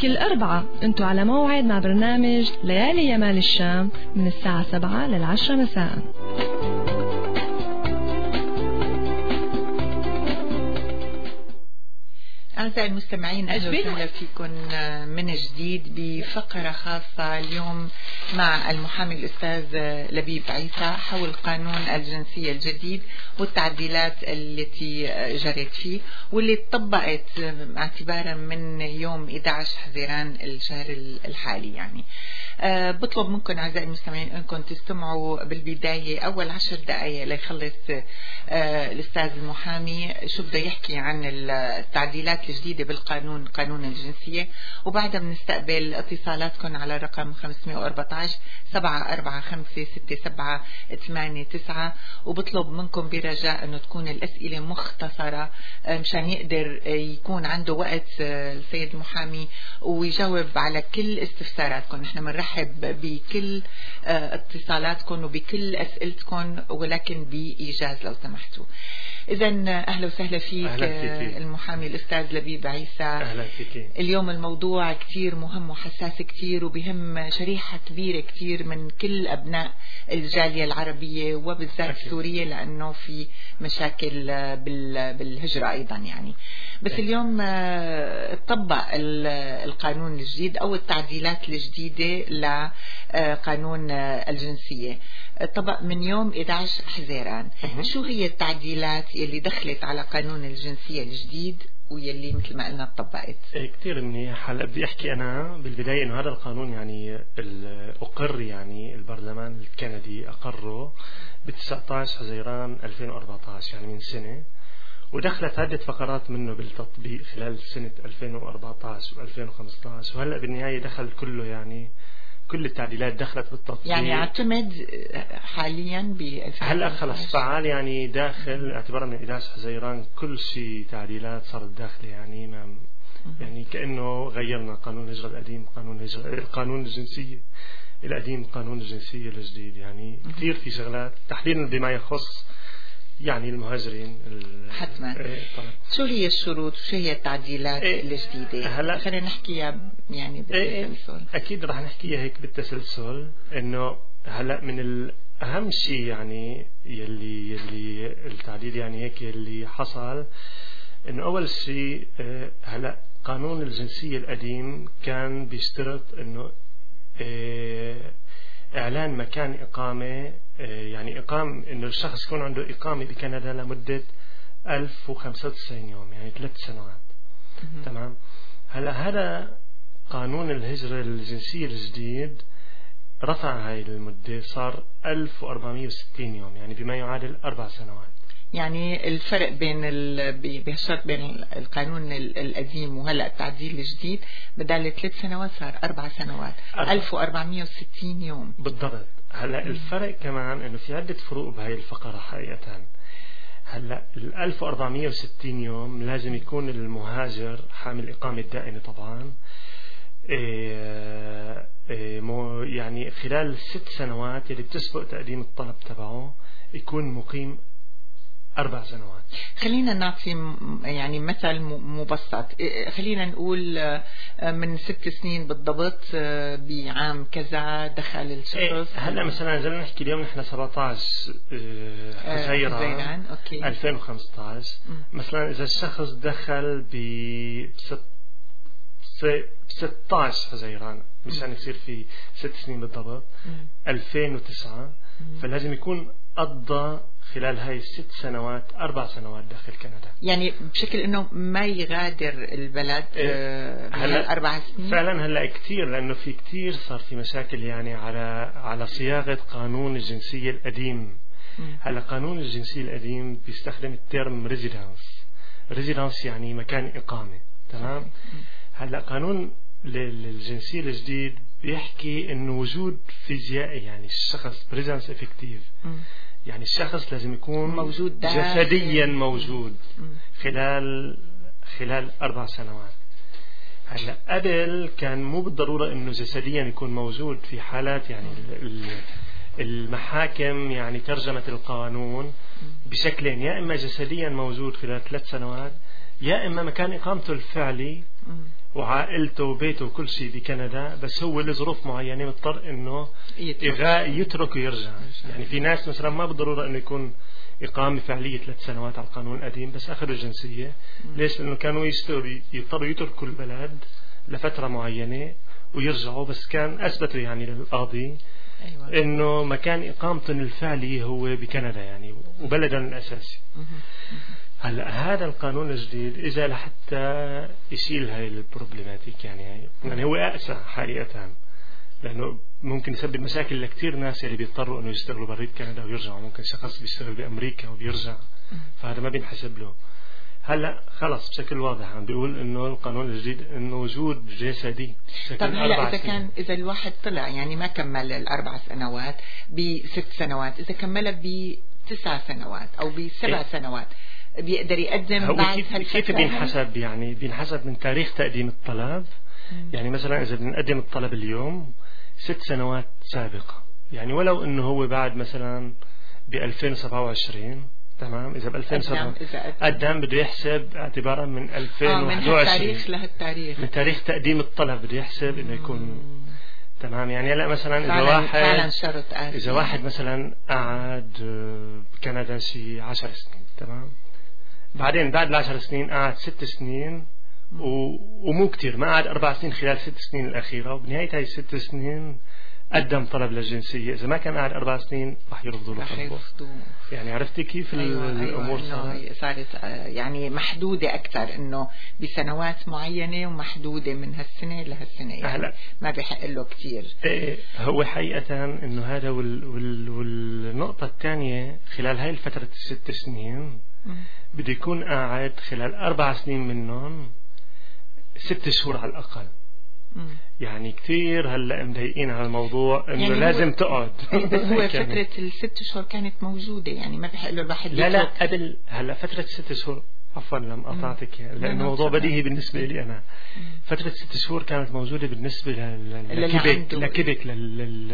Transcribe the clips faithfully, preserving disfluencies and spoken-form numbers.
كل أربعة انتوا على موعد مع برنامج ليالي يمال الشام من الساعة سبعة للعشرة مساء. أعزائي المستمعين، أهلا وسهلا فيكم من جديد بفقرة خاصة اليوم مع المحامي الأستاذ لبيب عيسى حول قانون الجنسية الجديد والتعديلات التي جرت فيه واللي طبقت اعتبارا من يوم أحد عشر حزيران الشهر الحالي. يعني أه بطلب منكم أعزائي المستمعين أنكم تستمعوا بالبداية أول عشر دقائق ليخلص أه الأستاذ المحامي شو بده يحكي عن التعديلات الجديدة بالقانون قانون الجنسية، وبعدها بنستقبل اتصالاتكم على رقم خمسمائة وأربعة عشر سبعة أربعة خمسة ستة سبعة ثمانية تسعة. وبطلب منكم برجاء أنه تكون الأسئلة مختصرة مشان يقدر يكون عنده وقت السيد المحامي ويجاوب على كل استفساراتكم. نحن بنرحب بكل اتصالاتكم وبكل أسئلتكم ولكن بإيجاز لو سمحتوا. إذا أهلا وسهلا فيك أهلا المحامي الأستاذ لبيب عيسى. أهلا فيك. اليوم الموضوع كتير مهم وحساس كتير وبهم شريحة كبيرة كتير من كل أبناء الجالية العربية وبالذات السورية لأنه في مشاكل بالهجرة أيضا يعني. بس أكيد. اليوم طبق القانون الجديد أو التعديلات الجديدة لقانون الجنسية طبق من يوم أحد عشر حزيران. شو هي التعديلات اللي دخلت على قانون الجنسية الجديد ويلي مثل ما قلنا طبقت؟ كتير منيح. هلا بدي احكي انا بالبدايه انه هذا القانون يعني اقر يعني البرلمان الكندي اقره ب تسعة عشر حزيران ألفين وأربعة عشر يعني من سنه، ودخلت عده فقرات منه بالتطبيق خلال سنه ألفين وأربعة عشر وألفين وخمسة عشر، وهلا بالنهايه دخل كله يعني كل التعديلات دخلت بالتطبيق. يعني يعتمد حاليا ب هلا خلص فعال يعني داخل اعتبارا من أحد عشر حزيران كل شيء تعديلات صارت داخله يعني ما يعني كأنه غيرنا قانون الهجرة القديم قانون الهجرة القانون الجنسية القديم قانون الجنسية الجديد. يعني كثير في شغلات تحديدا بما يخص يعني المهاجرين حتما. ايه شو هي الشروط وشو هي التعديلات ايه الجديدة؟ هلا خلينا نحكيها يعني بالتسلسل. ايه اكيد رح نحكيها هيك بالتسلسل. انه هلا من الاهم شيء يعني يلي يلي التعديل يعني هيك اللي حصل انه اول شيء هلا قانون الجنسية القديم كان بيشترط انه اعلان مكان اقامة يعني إقام إنه الشخص يكون عنده إقامة بكندا لمدة ألف وخمسة وتسعين يوم يعني ثلاث سنوات. تمام. هلا هذا قانون الهجرة الجنسية الجديد رفع هاي المدة صار ألف وأربعمائة وستين يوم يعني بما يعادل أربع سنوات. يعني الفرق بين بهالشرط بين القانون القديم وهلا التعديل الجديد بدل ثلاث سنوات صار أربع سنوات ألف وأربعمائة وستين يوم بالضبط. هلا الفرق كمان انه في عدة فروق بهاي الفقرة حقيقة. هلا ال ألف وأربعمائة وستين يوم لازم يكون المهاجر حامل إقامة دائمة طبعا إيه إيه مو يعني خلال الست سنوات اللي بتسبق تقديم الطلب تبعه يكون مقيم أربع سنوات. خلينا نعطي يعني مثل مبسط. خلينا نقول من ست سنين بالضبط بعام كذا دخل الشخص. هلا مثلا إذا نحكي اليوم نحن سبعة عشر حزيران ألفين وخمسة عشر مثلا إذا الشخص دخل ب ستة عشر حزيران مشان يصير في ست سنين بالضبط ألفين وتسعة فلازم يكون قضى خلال هاي الست سنوات أربع سنوات داخل كندا. يعني بشكل إنه ما يغادر البلد إيه هلا أربع سنين. فعلا هلا كتير لأنه في كتير صار في مشاكل يعني على على صياغة قانون الجنسية القديم. هلا قانون الجنسية القديم بيستخدم الترم ريزيدنس. ريزيدنس يعني مكان إقامة. تمام. هلا قانون الجنسية الجديد بيحكي إنه وجود فيزيائي يعني الشخص بريزنس افكتيف يعني الشخص لازم يكون موجود جسديا موجود خلال خلال أربع سنوات. هلا قبل كان مو بالضرورة إنه جسديا يكون موجود. في حالات يعني المحاكم يعني ترجمت القانون بشكلين، يا إما جسديا موجود خلال ثلاث سنوات يا إما مكان إقامته الفعلي وعائلته وبيته وكل شيء بكندا، بس هو لظروف معينة مضطر انه يترك ويرجع. يعني في ناس مثلا ما بالضرورة انه يكون إقامة فعلية ثلاث سنوات على القانون القديم بس أخذوا الجنسية. ليش؟ لأنه كانوا يشتغلوا يضطروا يتركوا البلد لفترة معينة ويرجعوا، بس كان أثبتوا يعني للقاضي أيوة. إنه مكان إقامتهم الفعلي هو بكندا يعني وبلدهم الأساسي. هلا هذا القانون الجديد إذا لحتى يشيل هاي البروبلماتيك يعني يعني هو أقسى حقيقة، لأنه ممكن يسبب مشاكل لكتير ناس اللي بيضطروا إنه يشتغلوا بريد كندا ويرجعوا. ممكن شخص بيشتغل بأمريكا وبيرجع، فهذا ما بينحسب له. هلا خلص بشكل واضح عم بيقول إنه القانون الجديد إنه وجود جسدي. طب هلا إذا كان إذا الواحد طلع يعني ما كمل الأربع سنوات بست سنوات، إذا كملها بتسع سنوات أو بسبع إيه؟ سنوات بيقدر يقدم بعد هالفترة؟ كيف بينحسب؟ يعني بينحسب من تاريخ تقديم الطلب. مم. يعني مثلا إذا بنقدم الطلب اليوم ست سنوات سابقة، يعني ولو إنه هو بعد مثلا ب ألفين وسبعة وعشرين، تمام؟ إذا ب ألفين وسبعة قدام بده يحسب اعتبارا من ألفين وواحد وعشرين، آه من هالتاريخ لهالتاريخ، من تاريخ تقديم الطلب بده يحسب إنه يكون تمام. يعني هلا مثلا إذا واحد فعلا شرط إذا واحد مثلا قعد بكندا شي عشر سنين، تمام، بعدين بعد العشر سنين قعد ست سنين و... ومو كتير، ما قعد أربع سنين خلال ست سنين الأخيرة، وبنهاية هاي الست سنين قدم طلب للجنسية. إذا ما كان قاعد أربع سنين رح يرفضوا له طلبه. يعني عرفتي كيف أيوة الأمور أيوة صارت يعني محدودة أكثر، إنه بسنوات معينة ومحدودة من هالسنة لهالسنة، يعني ما بيحق له كتير. إيه هو حقيقة إنه هذا وال... وال... والنقطة الثانية خلال هاي الفترة الست سنين بده يكون قاعد خلال أربع سنين منهم ست شهور على الأقل. مم. يعني كثير هلا مضايقين على الموضوع انه يعني لازم تقعد. هو فترة الست شهور كانت موجودة، يعني ما بيحق له الواحد لا لا قبل هلا فترة ست شهور، عفوا لم قطعتك يعني لأنه الموضوع بديهي بالنسبة لي أنا. مم. فترة ست شهور كانت موجودة بالنسبة لكيبك لكيبك لل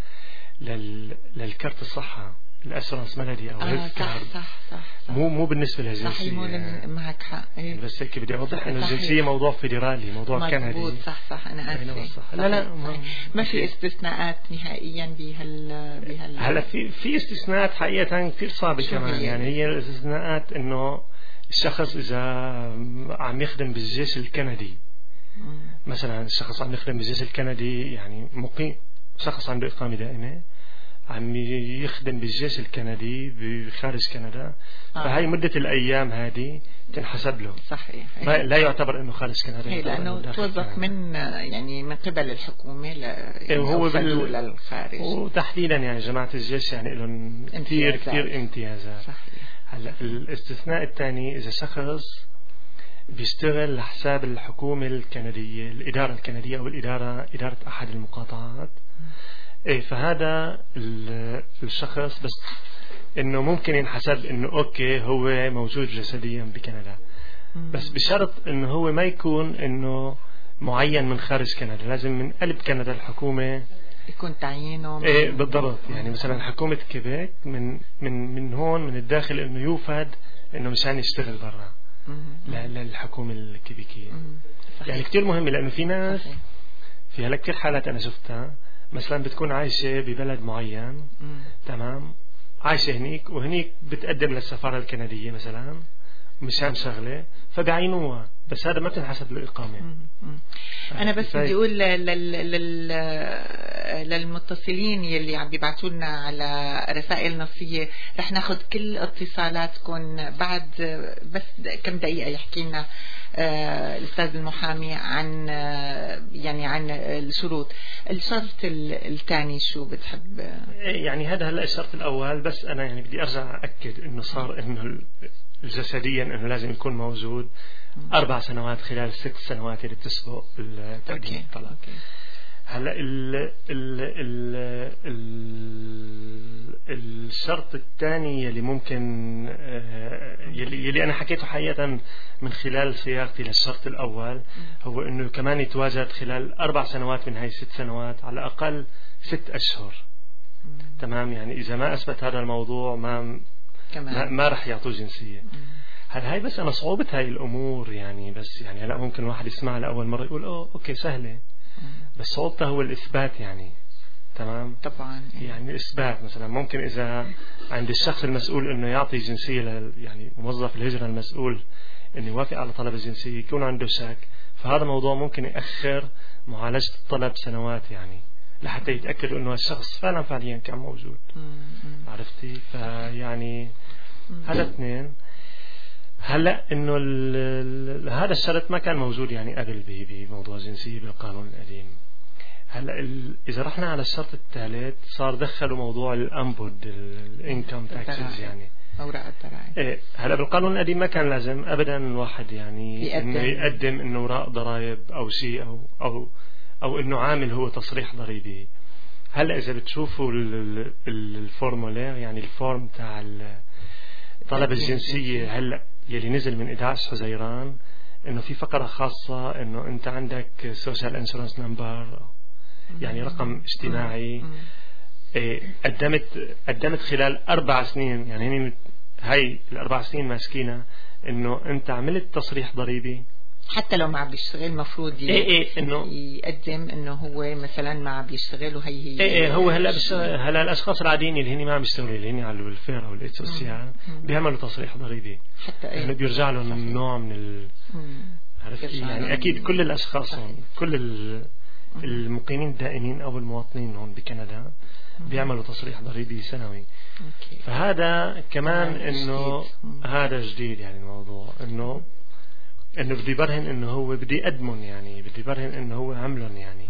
لل للكرت الصحة الأسرانس ملدي أو آه صح, صح, صح, صح مو مو بالنسبة للجنسية. صحيح، مو معك حق. إيه؟ بس هيك بدي أوضح إنه الجنسية موضوع فيدرالي، موضوع كندي. مضبوط، صح صح أنا آسفة. لا لا ما, ما في استثناءات نهائيا بهال بهال هلا في في استثناءات حقيقة كثير صعبة كمان. يعني هي الاستثناءات إنه الشخص إذا عم يخدم بالجيش الكندي مم. مثلا الشخص عم يخدم بالجيش الكندي يعني مقيم، شخص عنده إقامة دائمة عم يخدم بالجيش الكندي بخارج كندا، آه. فهي مدة الأيام هذه تنحسب له. صحيح. ما لا يعتبر إنه خارج كندا، هي لأنه توظف من يعني من قبل الحكومة ل يعني هو بال... للخارج، وتحديدا يعني جماعة الجيش يعني لهم كثير كثير امتيازات. صحيح. هلا الاستثناء الثاني إذا شخص بيشتغل لحساب الحكومة الكندية، الإدارة الكندية أو الإدارة إدارة أحد المقاطعات. ايه فهذا الشخص بس انه ممكن ينحسب انه اوكي هو موجود جسديا بكندا، بس بشرط انه هو ما يكون انه معين من خارج كندا، لازم من قلب كندا الحكومة يكون تعيينه. ايه بالضبط. يعني مثلا حكومة كيبيك من من من هون من الداخل انه يوفد انه مشان يشتغل برا للحكومة الكيبيكية. يعني كتير مهم، لانه في ناس صحيح. في هلا كتير حالات انا شفتها مثلا بتكون عايشة ببلد معين مم. تمام، عايشة هنيك وهنيك بتقدم للسفارة الكندية مثلا مشان شغلة فبيعينوها، بس هذا ما تنحسب له إقامة. مم. أنا بس بدي أقول للمتصلين يلي عم بيبعتوا لنا على رسائل نصية رح ناخد كل اتصالاتكم بعد بس كم دقيقة يحكي لنا آه الأستاذ المحامي عن آه يعني عن الشروط. الشرط الثاني شو بتحب؟ يعني هذا هلا الشرط الأول، بس أنا يعني بدي أرجع أكد إنه صار إنه جسديا إنه لازم يكون موجود أربع سنوات خلال الست سنوات اللي بتسبق تقديم الطلب. هلا ال ال ال ال الشرط الثاني يلي ممكن يلي, يلي أنا حكيته حقيقة من خلال صياغتي للشرط الأول هو إنه كمان يتواجد خلال أربع سنوات من هاي الست سنوات على الأقل ست أشهر. تمام، يعني إذا ما أثبت هذا الموضوع ما ما, ما رح يعطوه جنسية. هل هاي بس أنا صعوبة هاي الأمور يعني، بس يعني هلا ممكن الواحد يسمع لأول مرة يقول أوه أوكي سهلة، بس صعوبتها هو الإثبات يعني. تمام طبعا. يعني الإثبات مثلا ممكن إذا عند الشخص المسؤول إنه يعطي جنسية ل يعني موظف الهجرة المسؤول إنه يوافق على طلب الجنسية يكون عنده شك، فهذا موضوع ممكن يأخر معالجة الطلب سنوات يعني لحتى يتأكدوا إنه الشخص فعلا فعليا كان موجود. عرفتي؟ فيعني هذا اثنين. هلا إنه هذا الشرط ما كان موجود يعني قبل بموضوع الجنسية بالقانون القديم. هلا إذا رحنا على الشرط الثالث صار دخلوا موضوع الأنبود الانكم تاكسز يعني أوراق الضرائب. إيه هلا بالقانون القديم ما كان لازم أبدا الواحد يعني يقدم. إنه يقدم إنه أوراق ضرائب أو شيء أو أو أو إنه عامل هو تصريح ضريبي. هلا إذا بتشوفوا الفورمولير يعني الفورم تاع طلب الجنسية هلا يلي نزل من إحدى عشر حزيران إنه في فقرة خاصة إنه أنت عندك سوشيال انشورنس نمبر يعني رقم اجتماعي إيه قدمت قدمت خلال أربع سنين يعني هاي الأربع سنين ماسكينها إنه أنت عملت تصريح ضريبي حتى لو ما عم بيشتغل مفروض إيه إيه إنه يقدم إنه هو مثلا ما عم بيشتغل وهي هي إيه إيه هو هلا هلا الأشخاص العاديين اللي هني ما عم بيشتغلوا اللي هني على الويلفير أو الإيد سوسيال بيعملوا تصريح ضريبي حتى إيه إنه بيرجع لهم نوع من ال عرفتي يعني أكيد كل الأشخاص هون كل المقيمين الدائمين أو المواطنين هون بكندا بيعملوا تصريح ضريبي سنوي. فهذا كمان إنه هذا جديد يعني الموضوع إنه إنه بدي برهن إنه هو بدي يقدمن يعني بدي برهن إنه هو عملن يعني.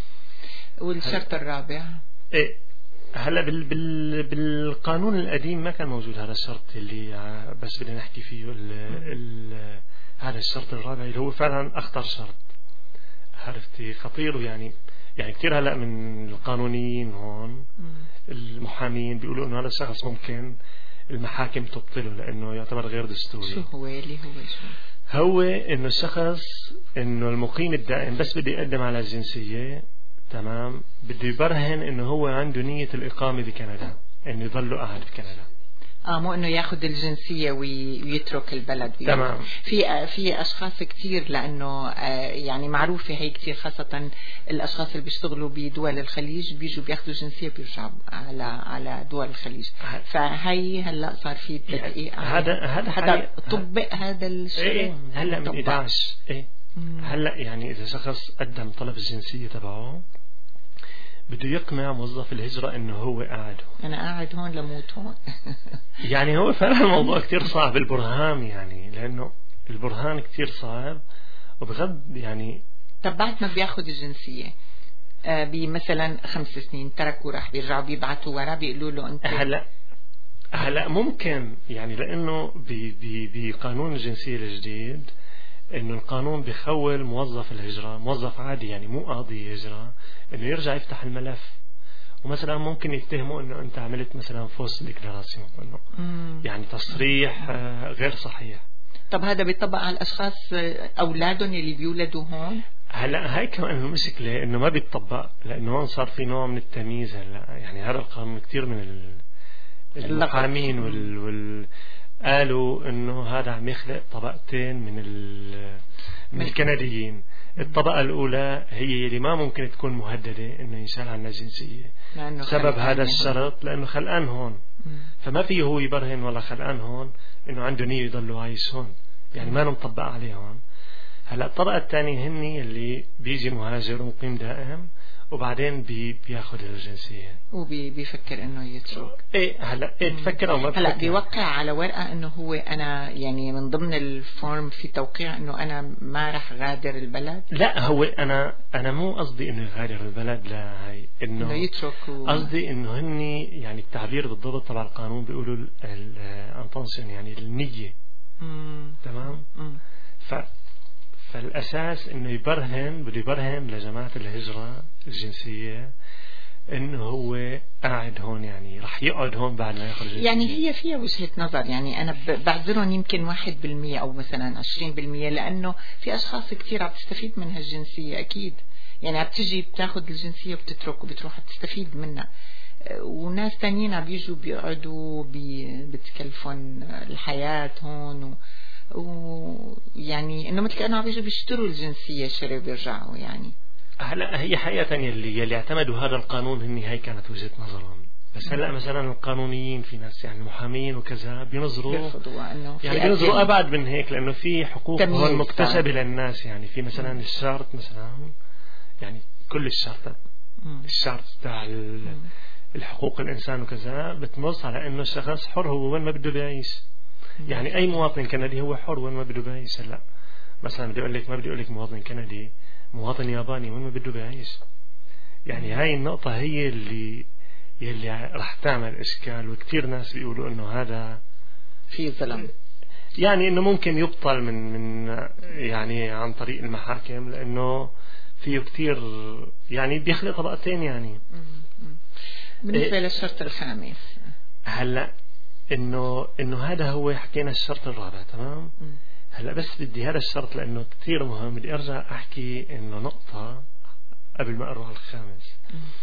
والشرط الرابع إيه هلا بال بال بالقانون القديم ما كان موجود هذا الشرط اللي بس بدنا نحكي فيه ال ال هذا الشرط الرابع اللي هو فعلا أخطر شرط. عرفتي خطير يعني يعني كثير هلا من القانونيين هون المحامين بيقولوا إنه هذا الشخص ممكن المحاكم تبطله لأنه يعتبر غير دستوري. شو هو اللي هو شو؟ هو إنه الشخص إنه المقيم الدائم بس بده يقدم على الجنسية تمام بده يبرهن إنه هو عنده نية الإقامة بكندا إنه يضل قاعد بكندا. اه مو انه ياخذ الجنسيه ويترك البلد. تمام. في في اشخاص كثير لانه آه يعني معروفه هي كثير خاصه الاشخاص اللي بيشتغلوا بدول الخليج بيجوا بياخذوا جنسيه بيرجعوا على على دول الخليج. فهي هلا صار في تدقيق هذا هذا هذا طبق هذا الشيء إيه هلا من إحدى عشر ايه هلا يعني اذا شخص قدم طلب الجنسيه تبعه بده يقنع موظف الهجرة إنه هو قاعد هون. أنا قاعد هون لموت هون. يعني هو فعلا الموضوع كتير صعب البرهان يعني لأنه البرهان كتير صعب وبغض يعني. طب بعد ما بياخد الجنسية آه بمثلا خمس سنين تركوا راح بيرجعوا بيبعتوا ورا بيقولوا له أنت هلا هلا ممكن يعني لأنه بقانون الجنسية الجديد إنه القانون بيخول موظف الهجرة موظف عادي يعني مو قاضي هجرة إنه يرجع يفتح الملف ومثلا ممكن يتهموا إنه أنت عملت مثلا فوس ديكلاراسيون إنه يعني تصريح غير صحيح. طب هذا بيطبق على الأشخاص أولادهم اللي بيولدوا هون؟ هلا هاي كمان المشكلة إنه ما بيتطبق لأنه هون صار في نوع من التمييز. هلا يعني هذا القانون كتير من المحامين وال, وال قالوا إنه هذا عم يخلق طبقتين من من الكنديين. الطبقة الأولى هي اللي ما ممكن تكون مهددة إنه ينشال عنها جنسية سبب هذا الشرط لأنه خلقان هون فما فيه هو يبرهن ولا خلقان هون إنه عنده نية يضل عايش هون يعني ما نطبق عليه هون. هلا الطبقة الثانية هني اللي بيجي مهاجر ومقيم دائم وبعدين بي بياخذ الجنسية وبيفكر انه يترك. ايه هلا ايه تفكر او ما هلا بيوقع على ورقة انه هو انا يعني من ضمن الفورم في توقيع انه انا ما رح غادر البلد. لا هو انا انا مو قصدي انه يغادر البلد لا هي انه, إنه يترك و... قصدي انه هني يعني التعبير بالضبط تبع القانون بيقولوا الانتنشن يعني النية. مم. تمام. مم. ف فالأساس إنه يبرهن بده يبرهن لجماعة الهجرة الجنسية إنه هو قاعد هون يعني رح يقعد هون بعد ما ياخذ الجنسية. يعني هي فيها وجهة نظر يعني أنا بعذرهم يمكن واحد بالمية أو مثلا عشرين بالمية لأنه في أشخاص كتير عم تستفيد من هالجنسية أكيد يعني عم تجي بتاخذ الجنسية وبتترك وبتروح تستفيد منها. وناس تانيين عم بيجوا بيقعدوا بتكلفون الحياة هون، ويعني انه مثل كانه عم بيجوا بيشتروا الجنسية شري بيرجعوا يعني. هلا هي حقيقة يلي يلي اعتمدوا هذا القانون هن هي كانت وجهة نظرهم، بس هلا مثلا القانونيين في ناس يعني المحامين وكذا بينظروا انه يعني بينظروا ابعد من هيك، لانه في حقوق هون مكتسبة للناس. يعني في مثلا مم. الشرط مثلا يعني كل الشرط مم. الشرط تاع الحقوق الانسان وكذا بتنص على انه الشخص حر هو وين ما بده بيعيش. يعني اي مواطن كندي هو حر وين ما بده بيعيش. هلا مثلا بدي اقول لك ما بدي اقول لك مواطن كندي، مواطن ياباني وين ما بده بيعيش. يعني هاي النقطة هي اللي يلي راح تعمل إشكال، وكتير ناس بيقولوا إنه هذا في ظلم، يعني إنه ممكن يبطل من من يعني عن طريق المحاكم، لأنه فيه كتير يعني بيخلق طبقتين. يعني بالنسبة إيه للشرط الخامس هلا إنه إنه هذا هو حكينا الشرط الرابع تمام. هلا بس بدي هذا الشرط لأنه كتير مهم، بدي أرجع أحكي إنه نقطة قبل ما أروح على الخامس.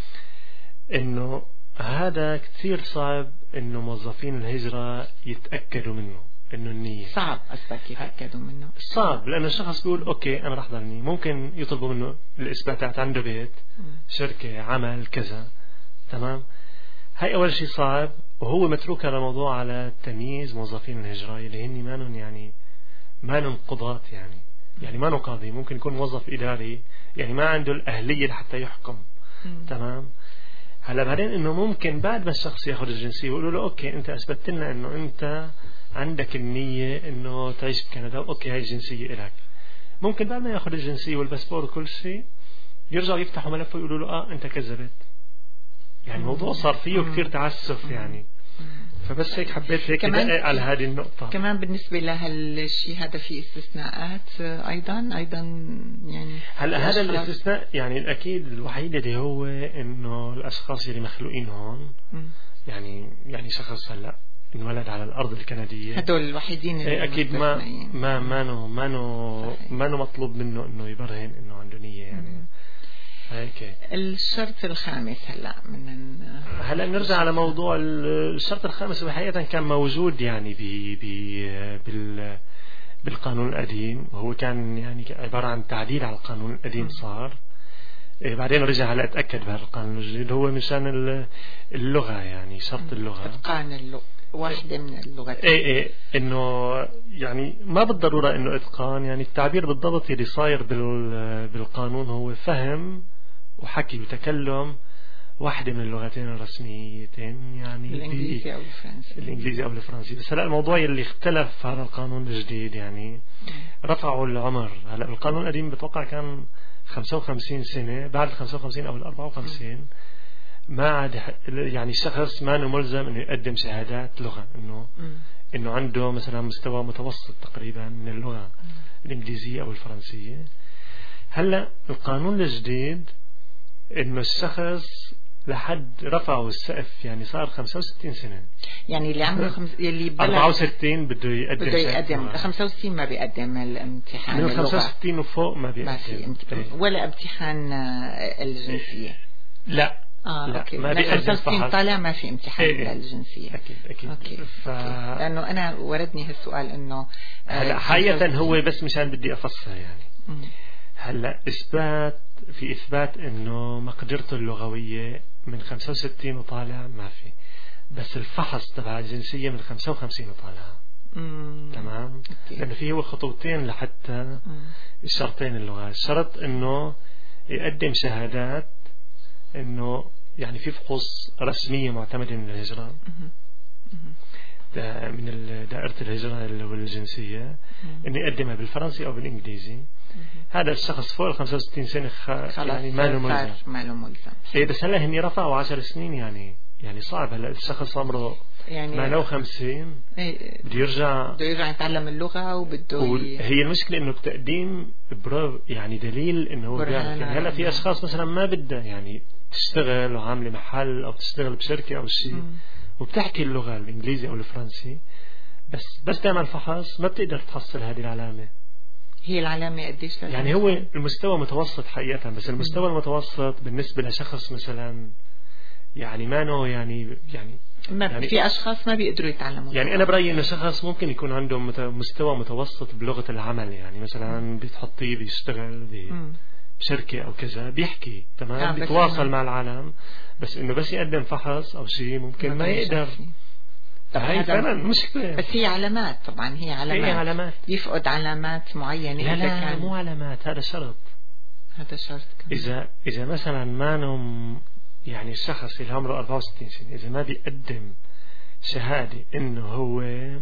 إنه هذا كثير صعب إنه موظفين الهجرة يتأكدوا منه، إنه النية صعب. قصدك يتأكدوا منه صعب لأنه الشخص بيقول أوكي أنا رح ضلني، ممكن يطلبوا منه الإثباتات، عنده بيت م. شركة عمل كذا تمام. هاي أول شيء صعب، وهو متروك هذا الموضوع على تمييز موظفين الهجرة اللي هني مانن يعني مانن قضاة، يعني يعني مانن قاضي، ممكن يكون موظف إداري يعني ما عنده الأهلية لحتى يحكم م. تمام. هلا بعدين انه ممكن بعد ما الشخص ياخذ الجنسيه يقولوا له اوكي انت اثبتت لنا انه انت عندك النيه انه تعيش بكندا، اوكي هاي الجنسيه لك. ممكن بعد ما ياخذ الجنسيه والباسبور وكل شيء يرجعوا يفتحوا ملفه ويقولوا له اه انت كذبت. يعني الموضوع صار فيه كثير تعسف يعني. فبس هيك حبيت هيك دقق على هذه النقطة. كمان بالنسبة لهالشيء هذا في استثناءات أيضا أيضا يعني. هلا هذا الاستثناء يعني الأكيد الوحيد اللي هو إنه الأشخاص اللي مخلوقين هون م. يعني يعني شخص هلا انولد على الأرض الكندية، هدول الوحيدين اللي أكيد ما ما ما نو ما نو ما نو مطلوب منه إنه يبرهن إنه عنده نية يعني. م. هيك. الشرط الخامس هلا من هلا نرجع على موضوع الشرط الخامس. وحقيقة كان موجود يعني ب ب بال بالقانون القديم، وهو كان يعني عبارة عن تعديل على القانون القديم صار. إيه بعدين رجع هلا اتأكد بهذا القانون الجديد، هو مشان اللغة يعني شرط اللغة، اتقان اللغة واحدة من اللغات. ايه ايه انه يعني ما بالضرورة انه اتقان، يعني التعبير بالضبط اللي صاير بالقانون هو فهم وحكي وتكلم واحدة من اللغتين الرسميتين، يعني الإنجليزي أو الفرنسي. الإنجليزي أو الفرنسي. بس هلا الموضوع اللي اختلف في هذا القانون الجديد يعني رفعوا العمر. هلا القانون القديم بتوقع كان خمسة وخمسين سنة، بعد ال خمسة وخمسين أو ال أربعة وخمسين ما عاد يعني الشخص ما إنه ملزم إنه يقدم شهادات لغة، إنه إنه عنده مثلا مستوى متوسط تقريبا من اللغة الإنجليزية أو الفرنسية. هلا القانون الجديد إنه الشخص لحد رفعوا السقف، يعني صار خمسة وستين سنة، يعني اللي عمره خمس اللي بلغ أربعة وستين بده يقدم بده يقدم خمسة وستين ما بيقدم الامتحان من خمسة وستين وفوق ما بيقدم ما في امتحان ولا امتحان الجنسية. لا آه لا أوكي. ما بيقدم خمسة وستين طالع ما في امتحان ايه للجنسية. أكيد أكيد أوكي. ف... لأنه أنا وردني هالسؤال إنه هلا حقيقة هو بس مشان بدي أفصل يعني م. هلا إثبات في إثبات إنه مقدرته اللغوية من خمسة وستين وطالع ما في، بس الفحص تبع الجنسية من خمسة وخمسين وطالع. تمام. لأنه فيه هو خطوتين لحتى مم. الشرطين اللغة. الشرط إنه يقدم شهادات إنه يعني في فحوص رسمية معتمدة من الهجرة من دائرة الهجرة والجنسية، إنه يقدمها بالفرنسي أو بالإنجليزي. هذا الشخص فوق ال خمسة وستين سنة خ... يعني ما له ملزم. ما له ملزم. إيه بس هلا هني رفعوا عشر سنين، يعني يعني صعب. هلا الشخص عمره يعني ثمانية وخمسين إيه بده يرجع بده يرجع يتعلم اللغة وبده و... هي المشكلة إنه التقديم بروف يعني دليل إنه هو بيعرف. يعني هلا في أشخاص مثلا ما بدها يعني تشتغل وعاملة محل أو تشتغل بشركة أو شيء وبتحكي اللغة الإنجليزي أو الفرنسي، بس بس تعمل فحص ما بتقدر تحصل هذه العلامة. هي العلامة قديش؟ يعني هو المستوى متوسط حقيقة، بس المستوى المتوسط بالنسبة لشخص مثلا يعني ما نو يعني يعني ما يعني في أشخاص ما بيقدروا يتعلموا. يعني أنا برأيي إنه شخص ممكن يكون عنده مستوى متوسط بلغة العمل، يعني مثلا بتحطيه بيشتغل بشركة أو كذا بيحكي تمام بيتواصل مع العالم، بس إنه بس يقدم فحص أو شيء ممكن ما يقدر. هاي فعلا مشكلة. بس هي علامات طبعا، هي علامات, هي علامات. يفقد علامات معينة. لا لا كان مو علامات، هذا شرط. هذا شرط كمان. إذا إذا مثلا ما نم يعني الشخص اللي عمره أربعة وستين سنة إذا ما بيقدم شهادة إنه هو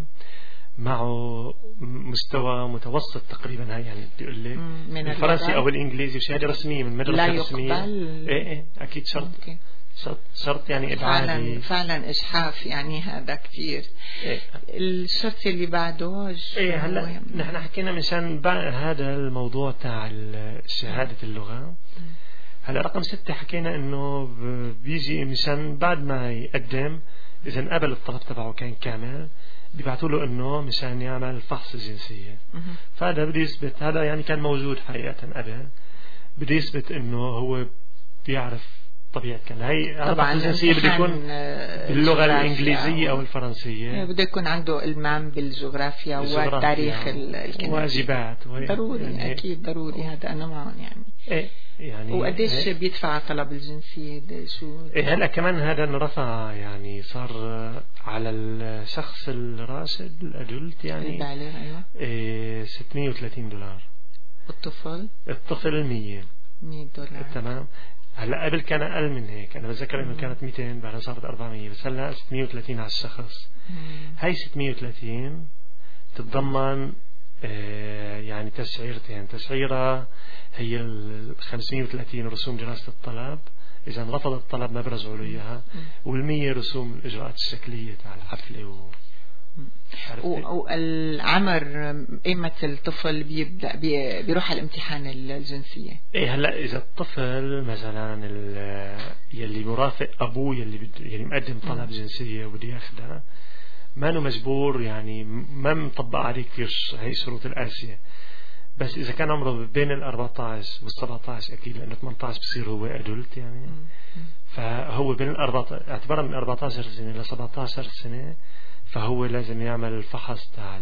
معه مستوى متوسط تقريبا، هاي يعني بيقول لك من الفرنسي أو الإنجليزي وشهادة رسمية من مدرسة رسمية. إيه إيه أكيد شرط. ممكن. شرط شرط يعني إبعادي. فعلا فعلا إجحاف يعني هذا كتير. إيه. الشرط اللي بعده إيه هلا نحن حكينا مشان هذا الموضوع تاع شهادة اللغة. هلا رقم ستة حكينا إنه بيجي مشان بعد ما يقدم إذا انقبل الطلب تبعه كان كامل بيبعتوا له إنه مشان يعمل فحص الجنسية. فهذا بده يثبت، هذا يعني كان موجود حقيقة قبل، بده يثبت إنه هو بيعرف طبيعة كان هاي طبعا الجنسية بده يكون باللغة الإنجليزية أو الفرنسية، بده يكون عنده إلمام بالجغرافيا والتاريخ الكندي، واجبات ضروري يعني أكيد ضروري. هذا أنا معهم يعني. إيه يعني وقديش بيدفع طلب الجنسية شو؟ إيه هلا كمان هذا انرفع يعني صار على الشخص الراشد الأدلت يعني البالغ. أيوة. إيه ستمية وثلاثين دولار. الطفل الطفل مية مية دولار. تمام. هلا قبل كان أقل من هيك، أنا بتذكر إنه كانت مئتين بعدين صارت أربعمية، بس هلا ستمية وثلاثين على الشخص. مم. هاي ستمية وثلاثين تتضمن آه يعني تسعيرتين. تسعيرة هي ال خمسمية وثلاثين رسوم دراسة الطلب، إذا رفض الطلب ما برجعوا له إياها، والمية رسوم الإجراءات الشكلية تاع الحفلة و والعمر ايمة الطفل بيبدأ بي بيروح على الامتحان الجنسية. ايه هلا اذا الطفل مثلا يلي مرافق ابوه يلي بد يلي مقدم طلب جنسية وبده ياخذها ما انه مجبور، يعني ما مطبق عليه كثير هي الشروط القاسية، بس اذا كان عمره بين ال أربعة عشر وال سبعة عشر اكيد لانه ثمانية عشر بصير هو ادولت يعني. فهو بين ال أربعة اعتبارا من أربعة عشر سنة ل سبعة عشر سنة فهو لازم يعمل الفحص تاع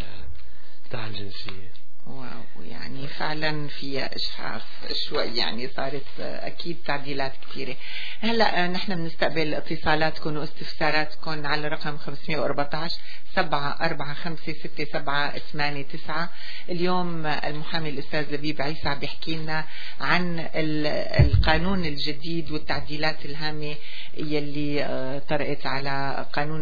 تاع الجنسية. واو يعني فعلا فيها إجحاف شوي، يعني صارت أكيد تعديلات كثيرة. هلا نحن بنستقبل اتصالاتكم واستفساراتكم على رقم خمسمية وأربعة عشر سبعة أربعة خمسة ستة سبعة ثمانية تسعة. اليوم المحامي الأستاذ لبيب عيسى بيحكي لنا عن القانون الجديد والتعديلات الهامة يلي طرقت على قانون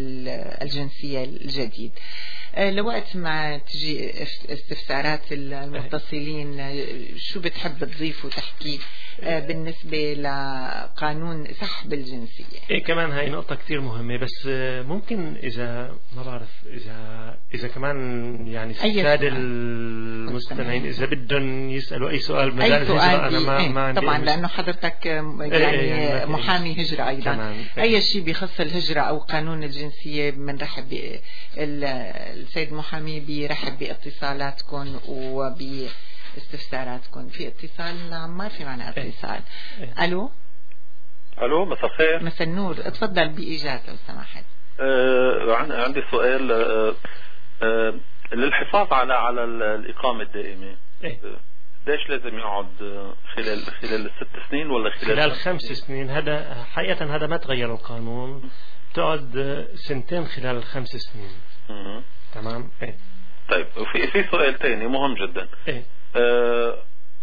الجنسية الجديد. لوقت ما تجي استفسارات المتصلين شو بتحب تضيف وتحكي بالنسبة لقانون سحب الجنسية؟ إيه كمان هاي نقطة كتير مهمة، بس ممكن إذا ما بعرف إذا إذا كمان يعني السادة المستمعين إذا بدهم يسألوا أي سؤال مجال الهجرة أنا ما, ما عندي طبعا لأنه حضرتك يعني, يعني محامي هجرة أيضا أي شيء بيخص الهجرة أو قانون الجنسية بنرحب السيد محامي بيرحب باتصالاتكم وب استفساراتكم. في اتصال عمار، في معنا اتصال. إيه. الو الو مساء الخير. مساء النور، اتفضل بإيجاز لو سمحت. آه عندي سؤال. آه آه للحفاظ على على الإقامة الدائمة إيه؟ ليش لازم يقعد خلال خلال الست سنين ولا خلال خلال خمس سنين؟ هذا حقيقة هذا ما تغير القانون، بتقعد سنتين خلال الخمس سنين. م- تمام. إيه؟ طيب وفي في سؤال تاني مهم جدا. إيه؟ آه،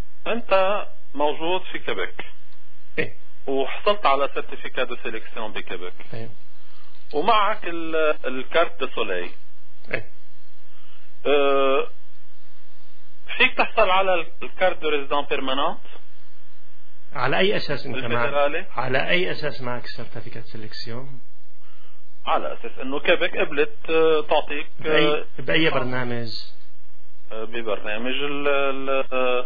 انت موجود في كيبيك. إيه؟ وحصلت على سيرتيفيكات دو سيليكسيون بكيبيك. إيه؟ ومعك الكارت دو سولي. إيه؟ آه، فيك تحصل على الكارت دو ريزيدون بيرماننت؟ على اي اساس انت معك؟ على اي اساس معك سيرتيفيكات سيليكسيون؟ على اساس انه كيبيك قبلت تعطيك. بأي, بأي برنامج؟ ببرنامج ال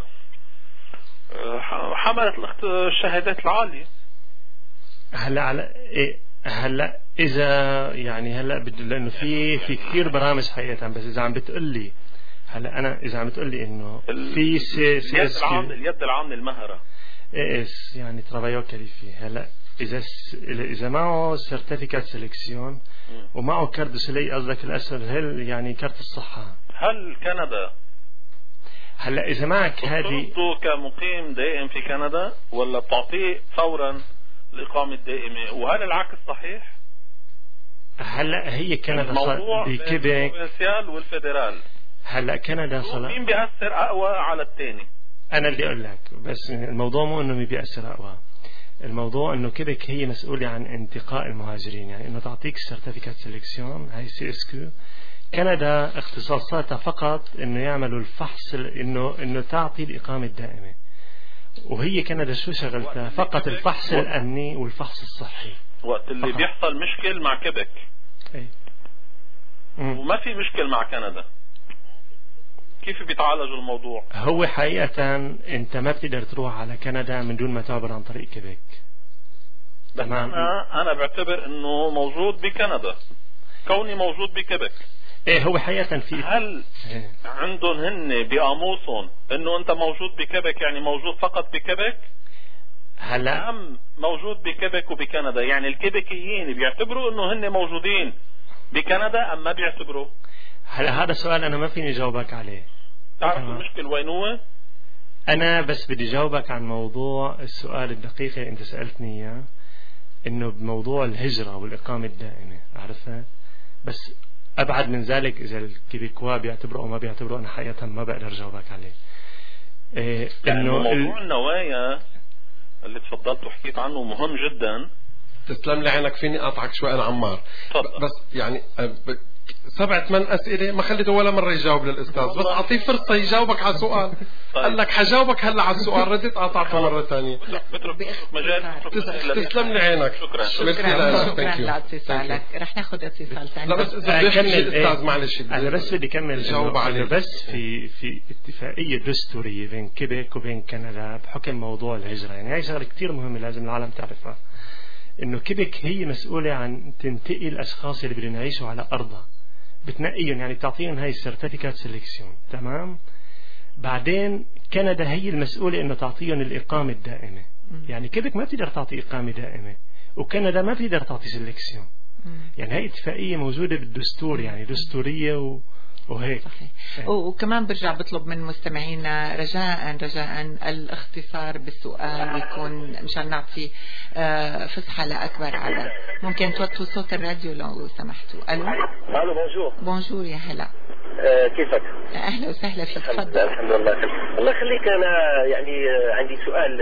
حملة الشهادات العالية. هلا على إيه هلا اذا يعني هلا بده لانه في في كثير برامج حقيقة، بس اذا عم بتقول لي هلا انا اذا عم بتقول لي انه في سي سي اليد العامة اليد العامة المهرة اس يعني ترافايو كاليفي. هلا إذا س... إذا معه سيرتيفيكات سيلكسيون ومعه كارت سلي قصدك الأسود، هل يعني كارت الصحة؟ هل كندا هلا إذا معك هذه كمقيم دائم في كندا ولا بتعطيه فورا الإقامة الدائمة؟ وهل العكس صحيح؟ هلا هي كندا بكيبيك البروفنسيال والفيدرال. هلا كندا صلا مين بيأثر أقوى على الثاني؟ أنا اللي أقول لك، بس الموضوع مو إنه مين بيأثر أقوى، الموضوع إنه كيبيك هي مسؤولة عن انتقاء المهاجرين، يعني إنه تعطيك سيرتيفيكات سيلكسيون هاي سي اس كيو. كندا اختصاصاتها فقط إنه يعملوا الفحص، إنه إنه تعطي الإقامة الدائمة، وهي كندا شو شغلتها؟ فقط الفحص الأمني والفحص الصحي. وقت اللي فقط. بيحصل مشكل مع كيبيك أي. وما في مشكل مع كندا، كيف بيتعالجوا الموضوع؟ هو حقيقة انت ما بتقدر تروح على كندا من دون ما تعبر عن طريق كيبيك. تمام. انا انا بعتبر انه موجود بكندا كوني موجود بكيبيك. ايه هو حقيقة في هل إيه؟ عندهم هن بقاموسهم انه انت موجود بكيبيك يعني موجود فقط بكيبيك؟ هلا ام موجود بكيبيك وبكندا؟ يعني الكيبيكيين بيعتبروا انه هن موجودين بكندا ام ما بيعتبروا؟ هلا هذا سؤال انا ما فيني جاوبك عليه. تعرف المشكل وين هو؟ انا بس بدي جاوبك عن موضوع السؤال الدقيق اللي انت سألتني اياه، انه بموضوع الهجرة والاقامة الدائمة، عرفت؟ بس ابعد من ذلك اذا الكيبيكوا بيعتبروا او ما بيعتبروا، انا حقيقة ما بقدر جاوبك عليه. إيه انه موضوع ال... النوايا اللي تفضلت وحكيت عنه مهم جدا. تسلم لي عينك، فيني اقطعك شوي انا عمار؟ تفضل. بس يعني سبع ثمان أسئلة ما خليته ولا مرة يجاوب للأستاذ، بس أعطيه فرصة يجاوبك على السؤال. طيب. قال لك حجاوبك هلا على السؤال، ردت قاطعته مرة ثانية. تسلم لي عينك. شكرا شكرا شكرا لاتصالك. رح ناخذ اتصال ثاني. لا بس إذا بدي أحكي الأستاذ معلش أنا بس بدي كمل جاوب عليه. بس في في اتفاقية دستورية بين كيبيك وبين كندا بحكم موضوع الهجرة، يعني هاي شغلة كتير مهمة لازم العالم تعرفها، إنه كيبيك هي مسؤولة عن تنتقي الأشخاص اللي بدهم يعيشوا على أرضها، بتنقيهم، يعني بتعطيهم هاي السيرتيفيكات سيلكسيون. تمام. بعدين كندا هي المسؤولة انه تعطيهم الإقامة الدائمة، يعني كيبك ما بتقدر تعطي إقامة دائمة وكندا ما بتقدر تعطي سيلكسيون، يعني هاي اتفاقية موجودة بالدستور، يعني دستورية و... وهيك صحيح. وكمان برجع بطلب من مستمعينا رجاء رجاء الاختصار بالسؤال ويكون مشان نعطي فسحة لأكبر عدد. ممكن توطوا صوت الراديو لو سمحتوا. ألو ألو بونجور. بونجور يا هلا. أه كيفك؟ أهلا وسهلا فيك. تفضل. الحمد لله. الله يخليك. أنا يعني عندي سؤال.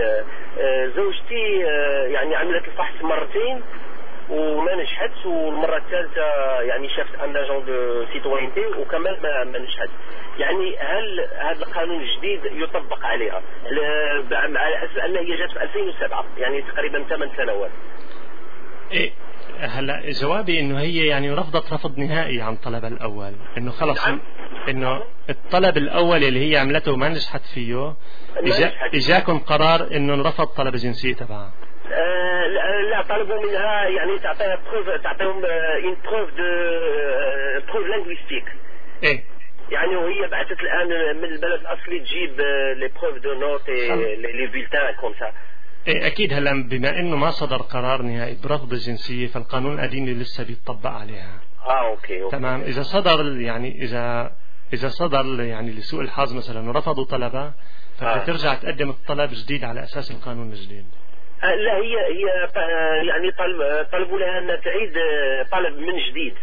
زوجتي يعني عملت الفحص مرتين وما نجحت، والمرة الثالثة يعني شافت ان اجون دو سيتوينتي وكمان ما, ما نجحت. يعني هل هذا القانون الجديد يطبق عليها على اساس ان هي جات في ألفين وسبعة، يعني تقريبا ثمان سنوات؟ إيه هلا جوابي انه هي يعني رفضت رفض نهائي عن طلبها الاول، انه خلص نعم. انه الطلب الاول اللي هي عملته ما نجحت فيه، إجا اجاكم قرار انه انرفض طلب الجنسية تبعها. آه لا طلبوا منها يعني تعطيها بروف، تعطيهم اون بروف دو بروف لينغويستيك. ايه يعني وهي بعثت الان من البلد الاصلي تجيب لي بروف دو نوت لي بولتان كوم سا. ايه اكيد. هلا بما انه ما صدر قرار نهائي برفض الجنسية فالقانون القديم لسه بيطبق عليها. اه اوكي, أوكي. تمام. اذا صدر يعني اذا اذا صدر يعني لسوء الحظ مثلا ورفضوا طلبها فبترجع آه. تقدم الطلب جديد على اساس القانون الجديد. لا هي هي يعني طلب طلبوا لها أن تعيد طلب من جديد،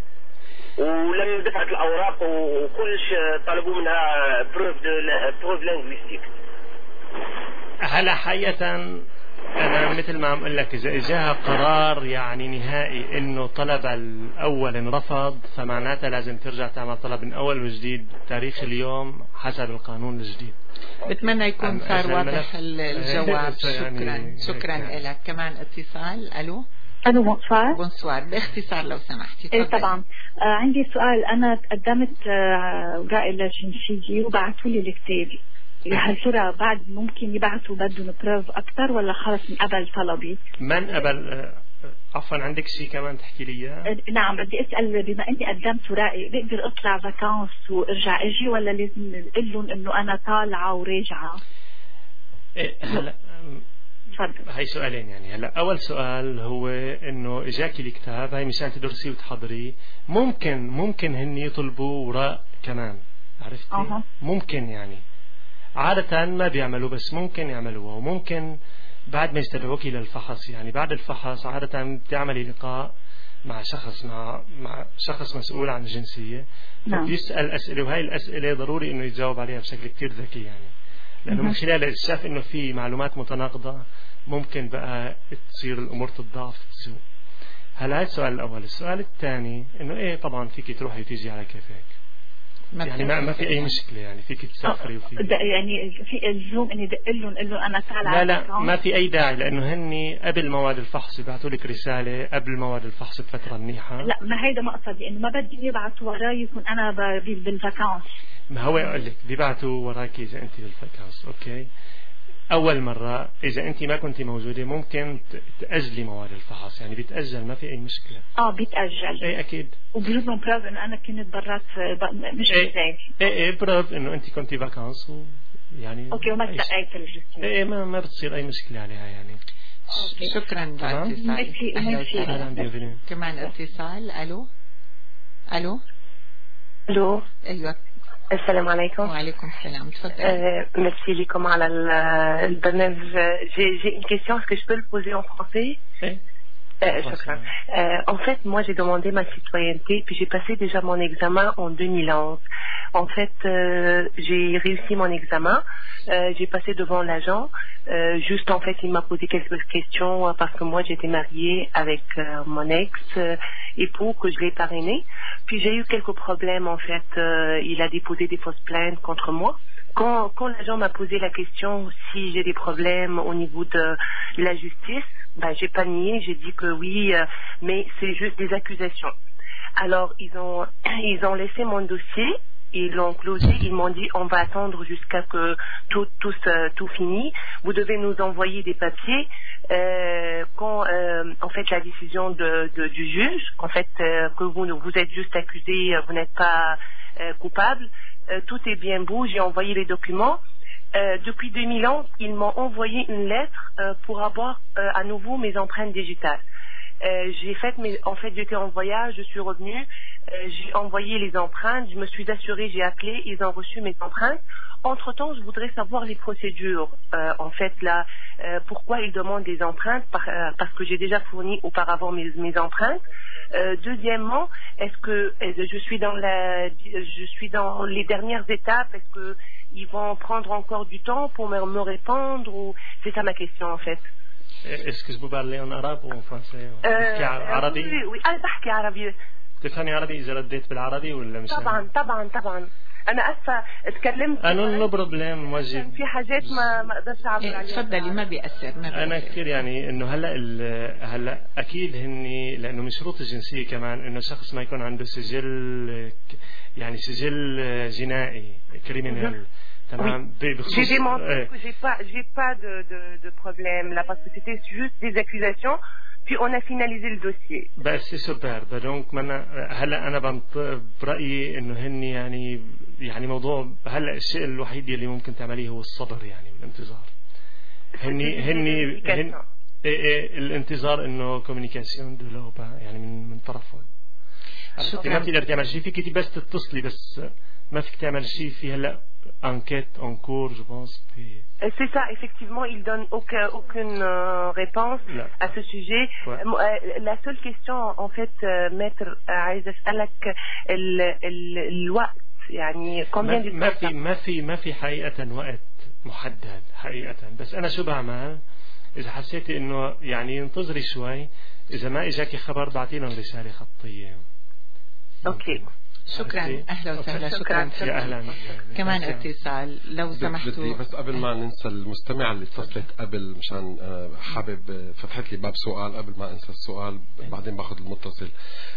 ولما دفعت الأوراق وكلش طلبوا منها بروف بروف لينغويستيك. هلا حقيقة أنا مثل ما عم أقول لك إذا إجاها قرار يعني نهائي إنه طلب الأول انرفض فمعناتها لازم ترجع تعمل طلب من أول وجديد تاريخ اليوم حسب القانون الجديد. بتمنى يكون صار واضح الجواب. شكرا شكرا لك. كمان اتصال. ألو ألو بونسوار. بونسوار. باختصار لو سمحتي. إيه طبعا. آه عندي سؤال. أنا قدمت أوراقي آه الجنسية وبعثوا لي الكتاب، هل ترى بعد ممكن يبعثوا بدهم بروف أكثر ولا خلص من قبل طلبي؟ من قبل عفوا عندك شيء كمان تحكي لي اياه؟ نعم بدي اسال، بما اني قدمت ورائي بقدر اطلع فاكانس وارجع اجي ولا لازم اقول لهم انه انا طالعه وراجعه؟ إيه هلا تفضل. هاي سؤالين يعني. هلا اول سؤال هو انه اجاكي الكتاب هاي مشان تدرسيه وتحضريه، ممكن ممكن هن يطلبوا وراء كمان، عرفتي؟ أه. ممكن يعني عادة ما بيعملوا بس ممكن يعملوها، وممكن بعد ما يستدعوكي للفحص يعني بعد الفحص عادة بتعملي لقاء مع شخص مع مع شخص مسؤول عن الجنسية، نعم. فبيسأل أسئلة، وهي الأسئلة ضروري إنه يجاوب عليها بشكل كتير ذكي يعني، لأنه من خلال إذا شاف إنه في معلومات متناقضة ممكن بقى تصير الأمور تتضاعف تسوء. هلا هاي السؤال الأول. السؤال الثاني إنه إيه طبعا فيك تروحي وتيجي على كيفك يعني ما ما في أي مشكلة يعني فيك تسافري وفي يعني في اللزوم إني دق لهم نقول لهم أنا تعال. لا لا ما في أي داعي، لأنه هني قبل موعد الفحص يبعثوا لك رسالة قبل موعد الفحص بفترة منيحة. لا ما هيدا مقصدي، إنه ما بدي يبعثوا وراي يكون أنا بالفاكانس. ما هو أقول لك بيبعثوا وراك إذا أنت بالفاكانس. أوكي أول مرة إذا أنت ما كنت موجودة ممكن تأجلي موعد الفحص، يعني بيتأجل ما في أي مشكلة. آه بيتأجل. إيه أكيد. وبيجيبهم براف إنه أنا كنت برات مش إيه بتاعي. إيه إيه براف إنه أنت كنتي فاكانس و يعني. أوكي وما استقعدت الجسم. إيه ما ما بتصير أي مشكلة عليها يعني. أوكي. شكرا لاتصالك. كمان اتصال. ألو ألو ألو. أيوة السلام عليكم. وعليكم السلام. تفضل. Euh, merci لكم على البرنامج. J'ai j'ai une question, est-ce que je peux le poser en français? Oui. Euh, euh, en fait, moi, j'ai demandé ma citoyenneté, puis j'ai passé déjà mon examen en deux mille onze. En fait, euh, j'ai réussi mon examen, euh, j'ai passé devant l'agent. Euh, juste, en fait, il m'a posé quelques questions parce que moi, j'étais mariée avec euh, mon ex-époux que je l'ai parrainé. Puis j'ai eu quelques problèmes, en fait. Euh, il a déposé des fausses plaintes contre moi. Quand, quand l'agent m'a posé la question si j'ai des problèmes au niveau de la justice, ben, j'ai pas nié, j'ai dit que oui, euh, mais c'est juste des accusations. Alors, ils ont, ils ont laissé mon dossier, ils l'ont closé, ils m'ont dit on va attendre jusqu'à que tout, tout, euh, tout finit. Vous devez nous envoyer des papiers euh, quand, euh, en fait, la décision de, de, du juge, en fait, euh, que vous, vous êtes juste accusé, vous n'êtes pas euh, coupable. Euh, tout est bien beau, j'ai envoyé les documents. Euh, depuis deux mille onze, ils m'ont envoyé une lettre euh, pour avoir euh, à nouveau mes empreintes digitales. Euh, j'ai fait mes, en fait, j'étais en voyage, je suis revenue, euh, j'ai envoyé les empreintes, je me suis assurée, j'ai appelé, ils ont reçu mes empreintes. Entre-temps, je voudrais savoir les procédures. Euh, en fait, là, euh, pourquoi ils demandent des empreintes par, euh, parce que j'ai déjà fourni auparavant mes, mes empreintes. Euh, deuxièmement, est-ce que est-ce, je suis dans la, je suis dans les dernières étapes? Est-ce que ils vont prendre encore du temps pour me, me répondre ou c'est ça ma question en fait. Est-ce que vous parlez en arabe ou en français? Euh, عربي؟ oui, oui, أنا بحكي عربي. تفهمي عربي إذا رديت بالعربي ولا مش؟ طبعا طبعا طبعا. أنا أسفة اتكلمت. أنا نو بروبليم موجه. في حاجات ما ما أقدرش أعبر عليها. تفضلي ما بيأثر ما بيأثر. أنا كثير يعني إنه هلا هلا أكيد هني لأنه من شروط الجنسية كمان إنه شخص ما يكون عنده سجل يعني سجل جنائي كريمينال. تمام. J'ai démontré que j'ai pas j'ai pas de de de problème là parce que c'était juste des accusations. Puis on a finalisé le dossier. بس سوبر دونك من هلا انا بنط برايي انه هني يعني يعني موضوع هلا الشيء الوحيد اللي ممكن تعمليه هو الصبر يعني الانتظار. هني هني هن إيه إيه الانتظار انه كوميونيكاسيون دو لوبا يعني من من طرفهم. ما بتقدر تعمل شيء فيك بس تتصلي بس ما فيك تعمل شيء في هلا enquête en cours, je pense. Puis... C'est ça, effectivement, ils donnent aucun, aucune euh, réponse là. À ce sujet. Ouais. Euh, la seule question, en fait, euh, maître, عايز أسألك الوقت يعني combien de temps؟ ما في ما في ما في حقيقة وقت محدد حقيقة، بس أنا شو بعمل؟ إذا حسيتي إنه يعني انتظري شوي، إذا ما إجاكي خبر بعطي لهم رسالة خطية. أوكي. شكرا اهلا وسهلا. شكرا, شكرا. يا اهلا. كمان اتصال لو سمحتوا. بس قبل ما ننسى المستمعه اللي اتصلت قبل مشان حابب فتحت لي باب سؤال قبل ما انسى السؤال بعدين باخذ المتصل.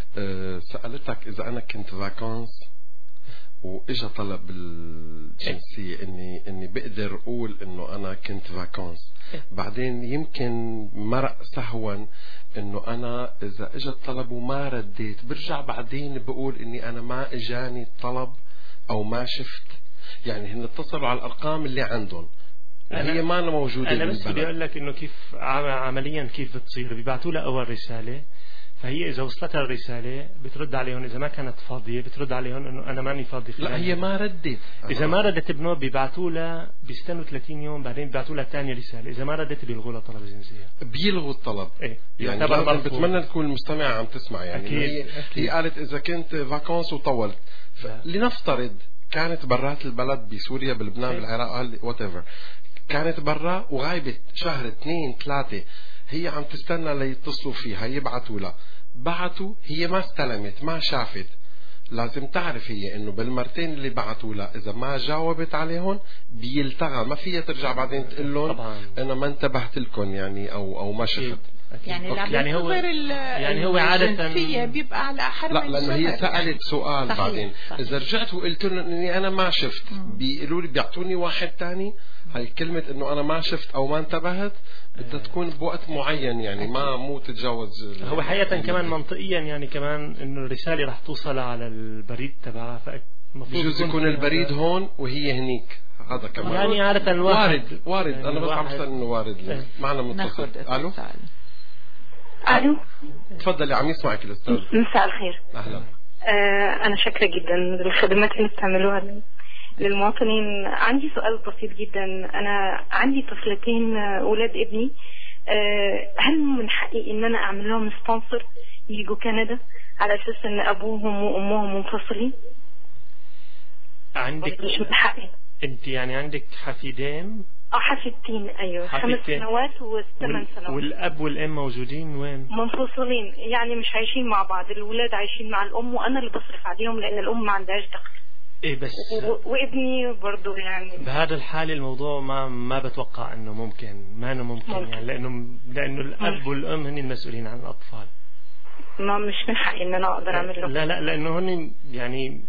سالتك اذا انا كنت فاكانس واجا طلب بالجنسيه اني اني بقدر اقول انه انا كنت فاكانس، بعدين يمكن مرق سهوا انه انا اذا اجى الطلب وما رديت برجع بعدين بقول اني انا ما اجاني الطلب او ما شفت، يعني هن اتصلوا على الارقام اللي عندهم هي ما أنا موجودة. أنا بس بدي أقول لك إنه كيف عمليا كيف بتصير. بيبعتوا لها أول رسالة، فهي إذا وصلتها الرسالة بترد عليهم، إذا ما كانت فاضية بترد عليهم إنه أنا ماني فاضي. لا هي ما ردت. إذا ما ردت بنو بيبعتوا لها، بيستنوا ثلاثين يوم بعدين بيبعتوا لها ثاني رسالة. إذا ما ردت بيلغوا لها طلب الجنسية. بيلغوا الطلب. إيه؟ يعني لازم بتمنى تكون المستمع عم تسمع. يعني أكيد. هي, أكيد. هي قالت إذا كنت فاكونس وطولت، لنفترض كانت برات البلد بسوريا بلبنان إيه؟ بالعراق whatever، كانت برا وغايبت شهر اثنين ثلاثة، هي عم تستنى ليتصلوا فيها يبعتوا لها، بعتوا هي ما استلمت ما شافت. لازم تعرف هي انه بالمرتين اللي بعتوا لها اذا ما جاوبت عليهم بيلتغى، ما فيها ترجع بعدين تقول لهم انا ما انتبهت لكم يعني او او ما شفت. يعني يعني هو يعني هو عادة بيبقى على حرم. لا لانه هي سألت سؤال صحيح. بعدين صحيح. اذا رجعت وقلت لهم اني انا ما شفت، بيقولوا لي بيعطوني واحد تاني. هاي كلمة انه انا ما شفت او ما انتبهت بدها تكون بوقت معين، يعني ما مو تتجاوز. هو حقيقة كمان منطقيا يعني كمان انه الرسالة رح توصل على البريد تبعها، بجوز يكون البريد هون وهي هنيك. هذا كمان يعني عادة الواحد وارد وارد يعني انا بس عم بسأل انه وارد. معنا متصل. الو الو تفضلي عم يسمعك الاستاذ. مساء الخير. اهلا. آه انا شاكرة جدا للخدمات اللي بتعملوها للمواطنين. عندي سؤال بسيط جدا. انا عندي طفلتين اولاد ابني، أه هل من حقي ان انا اعمل لهم سبونسر يجوا كندا على اساس ان ابوهم وامهم منفصلين؟ عندك مش من حقي. انت يعني عندك حفيدين؟ اه حفيدتين ايوه، خمس سنوات وثمان سنوات. والاب والام موجودين وين؟ منفصلين، يعني مش عايشين مع بعض. الولاد عايشين مع الام وانا اللي بصرف عليهم لان الام ما عندهاش دخل. إيه بس و... وابني برضو يعني بهذا الحال الموضوع ما ما بتوقع انه ممكن، ما انه ممكن, ممكن. يعني لانه لانه الاب والام هن المسؤولين عن الاطفال. ما مش من حقي ان انا اقدر اعمل له. لا لا لانه هن يعني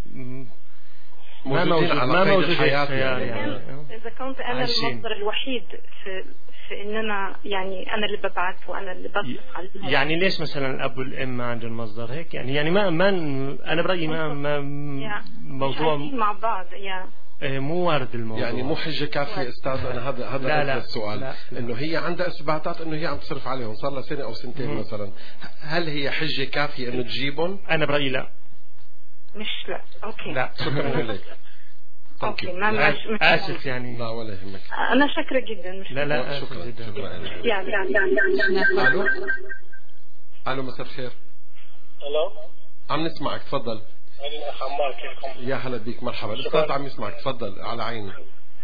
ما موجود ما موجود الحياة يعني, يعني اذا كنت انا عايشين. المصدر الوحيد في في ان انا يعني انا اللي ببعث وانا اللي بصرف على يعني ليش مثلا الاب والام ما عندهم مصدر هيك؟ يعني يعني ما ما انا برايي ما ما موضوع مع بعض يا إيه مو وارد الموضوع. يعني مو حجه كافيه استاذ. انا هذا هذا لا لا السؤال لا لا. انه هي عندها اثباتات انه هي عم تصرف عليهم صار لها سنه او سنتين مم. مثلا، هل هي حجه كافيه انه تجيبهم؟ انا برايي لا. مش لا اوكي لا شكرا لك. اوكي ما مش اسف يعني. لا ولا يهمك. انا شاكره جدا. مش لا لا شكرا جدا. شكرا يعني يعني الو الو مساء الخير. الو عم نسمعك تفضل. انا الاخ عمار كيفكم؟ يا هلا بيك مرحبا. الاستاذ عم يسمعك تفضل على عيني.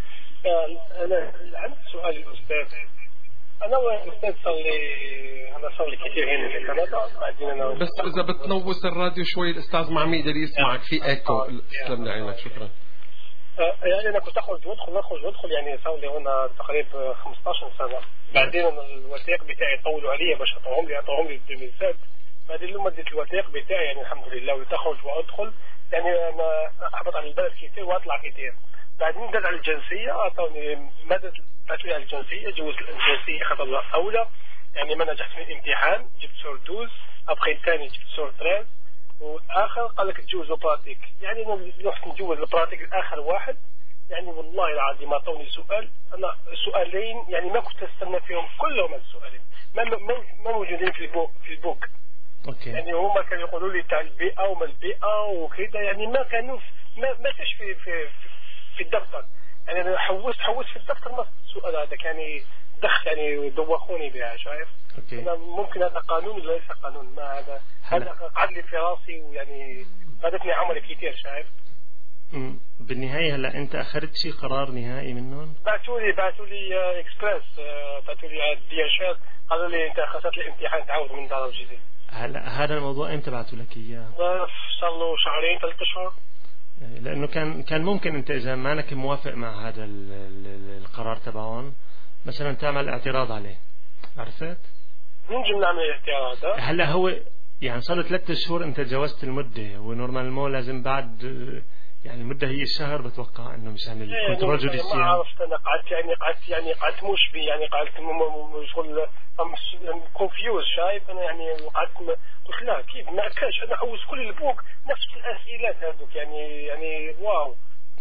انا عندي سؤال للاستاذ. انا والاستاذ صار لي انا صار لي كثير هنا في كندا بعدين انا بس اذا بتنوس الراديو شوي الاستاذ ما عم يقدر يسمعك في ايكو. تسلم لي عينك شكرا. يعني انا كنت اخرج وادخل اخرج وادخل يعني صار لي هنا تقريبا خمسطعش سنه. بعدين الوثائق بتاعي طولوا علي باش اعطوهم لي اعطوهم لي ألفين وستة. بعدين لما اديت الوثائق بتاعي يعني الحمد لله وتخرج وادخل يعني انا احبط على البلد كثير واطلع كثير. بعدين دل على الجنسيه اعطوني مدى بعثوا لي على الجنسيه جوزت الجنسيه خطر اولى يعني ما نجحت في الامتحان جبت سور اثناشر ابخي الثاني جبت سور ثلاثة واخر قال لك تجوز البراتيك. يعني انا رحت نجوز البراتيك الاخر واحد يعني والله العظيم اعطوني سؤال انا سؤالين يعني ما كنت استنى فيهم كلهم السؤالين ما ما, ما موجودين في البوك في البوك. أوكي. يعني هما كانوا يقولوا لي تاع البيئه وما البيئه وكذا يعني ما كانوا ما ما فيش في في في الدفتر. يعني انا حوست حوست في الدفتر ما السؤال هذا يعني دخل يعني دوخوني بها شايف. أوكي. أنا ممكن هذا قانون ولا ليس قانون ما هذا هذا قعد لي في راسي ويعني فادتني عمل كثير شايف. بالنهاية هلا أنت أخذت شيء قرار نهائي منهم؟ بعثوا لي بعثوا لي إكسبرس بعثوا لي الدياشات قالوا لي أنت أخذت الامتحان تعود من دار الجديد. هلا هذا الموضوع أنت بعثوا لك إياه؟ صار له شهرين ثلاث أشهر. لأنه كان كان ممكن أنت إذا ما أنك موافق مع هذا القرار تبعهم مثلا تعمل اعتراض عليه. عرفت؟ ممكن نعمل اعتراض. هلا هو يعني صار ثلاثة شهور أنت تجاوزت المدة ونورمال مو لازم بعد يعني المدة هي الشهر بتوقع انه مشان الكنترول جوديسيال. ما عرفت انا قعدت يعني قعدت يعني قعدت مش بي يعني قعدت شغل كونفيوز شايف انا يعني قعدت قلت لا كيف ما كانش انا حوس كل البوك نفس الاسئله هذوك يعني يعني واو.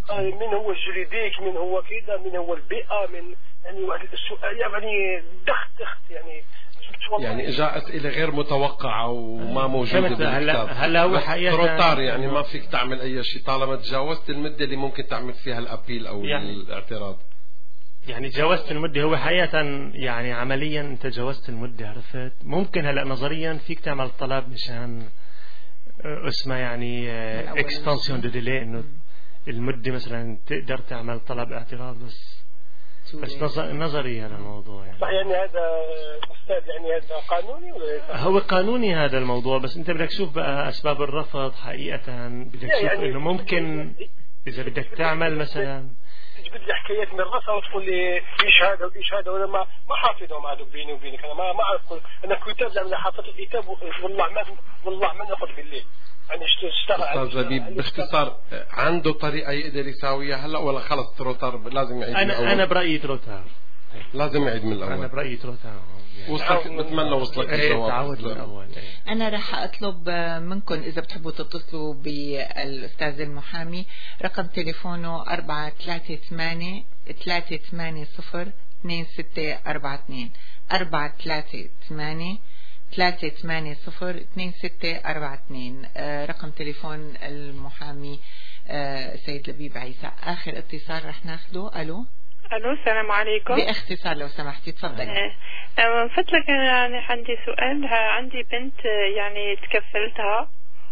من هو الجريديك، من هو كذا، من هو البيئة، من يعني واحد السؤال يعني دخت دخت يعني يعني اجا اسئله غير متوقعه وما موجوده بالكتاب. هلا هو حقيقه تروتار يعني ما فيك تعمل اي شيء طالما تجاوزت المده اللي ممكن تعمل فيها الابيل او يعني الاعتراض. يعني جاوزت المده، هو حقيقه يعني عمليا انت جاوزت المده، عرفت؟ ممكن هلا نظريا فيك تعمل طلب مشان اسمه يعني اكستنسيون دو ديلي، انه المده مثلا تقدر تعمل طلب اعتراض، بس بس نظري هذا الموضوع يعني. يعني هذا أستاذ يعني هذا قانوني ولا هو قانوني هذا الموضوع، بس أنت بدك تشوف بقى أسباب الرفض حقيقة، بدك تشوف يعني إنه ممكن إذا بدك تعمل مثلا تجيب لي حكايات من راسها وتقول لي إيش هذا وإيش هذا، ولا ما ما حافظهم هذا بيني وبينك، أنا ما ما أعرف. أنا كتاب لما حافظت الكتاب والله ما والله ما ناخذ بالليل. أستاذ لبيب باختصار عنده طريقة يقدر يساويها هلا ولا خلص تروتار لازم يعيد أنا من الأول؟ أنا برأيي تروتار لازم يعيد من الأول. أنا برأيي تروتار يعني. وصلك بتمنى وصلك الجواب. تعود من الأول. أنا راح أطلب منكم إذا بتحبوا تتصلوا بالأستاذ المحامي، رقم تليفونه أربعة ثلاثة ثمانية ثلاثة ثمانية صفر اثنين ستة أربعة اثنين أربعة ثلاثة ثمانية ثلاثة ثمانية صفر اثنين ستة أربعة اثنين. رقم تليفون المحامي سيد لبيب عيسى. آخر اتصال رح ناخده. ألو ألو السلام عليكم. باختصار لو سمحتي تفضلي. من فضلك يعني عندي سؤال. عندي بنت يعني تكفلتها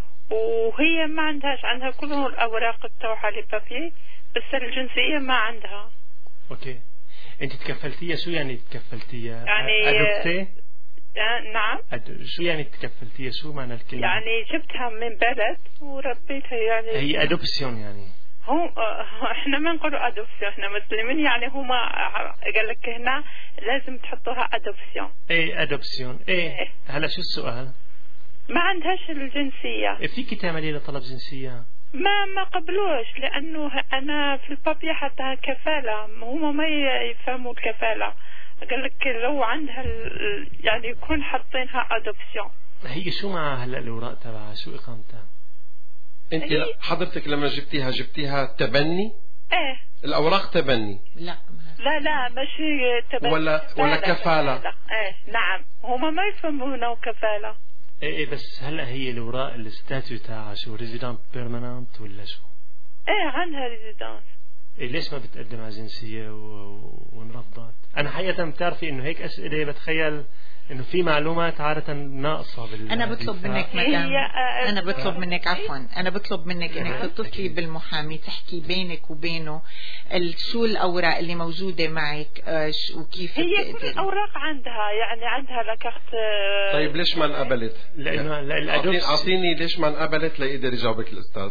وهي ما عندهاش، عندها كل الأوراق التوحى للبابي بس الجنسية ما عندها. أوكي، أنت تكفلتيها؟ شو يعني تكفلتيها؟ يعني أدوبتي؟ نعم. شو يعني تكفلتيها؟ شو معنى الكلمة؟ يعني جبتها من بلد وربيتها يعني. هي أدوبسيون يعني. هو احنا ما نقولوا ادوبسيون، احنا مسلمين يعني هما قال لك هنا لازم تحطوها ادوبسيون. ايه ادوبسيون ايه, إيه. هلا شو السؤال؟ ما عندهاش الجنسية. إيه فيكي تعملي لها طلب جنسية؟ ما ما قبلوش لانه انا في البابيا حطها كفالة، هما ما يفهموا الكفالة. قال لك لو عندها يعني يكون حاطينها ادوبسيون. هي شو معها هلا الاوراق تبعها؟ شو اقامتها؟ انت حضرتك لما جبتيها جبتيها تبني؟ ايه الاوراق تبني؟ لا لا لا ماشي تبني ولا ولا كفالة. ايه نعم هما ما يفهمونه كفالة. ايه ايه بس هلا هي الاوراق الستاتيو تاعها شو ريزيدانت بيرمننت ولا شو؟ ايه عندها ريزيدانت. إيه ليش ما بتقدم على جنسية وانرفضت؟ أنا حقيقة بتعرفي إنه هيك أسئلة بتخيل إنه في معلومات عادة ناقصة بال. أنا بطلب منك مدام أنا بطلب منك عفوا أنا بطلب منك إنك تتصلي بالمحامي تحكي بينك وبينه شو الأوراق اللي موجودة معك وكيف هي كل الأوراق عندها يعني عندها لكارت. طيب ليش ما انقبلت؟ لأنه الأدوبس أعطيني ليش ما انقبلت ليقدر يجاوبك الأستاذ.